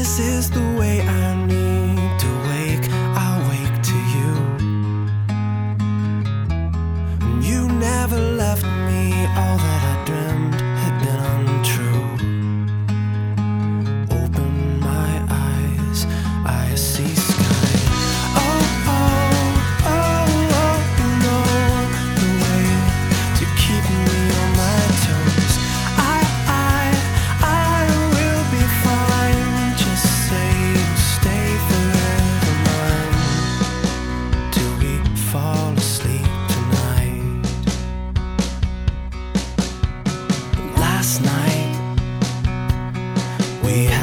this is the way I need to wake. I'll wake to you. And you never left me. All that I dreamed had been untrue. Open my eyes, I see sky. Oh, oh, oh, oh, you know the way to keep me on my toes. I will be fine. Just say you'll stay forever mine till we fall asleep tonight. Last night we had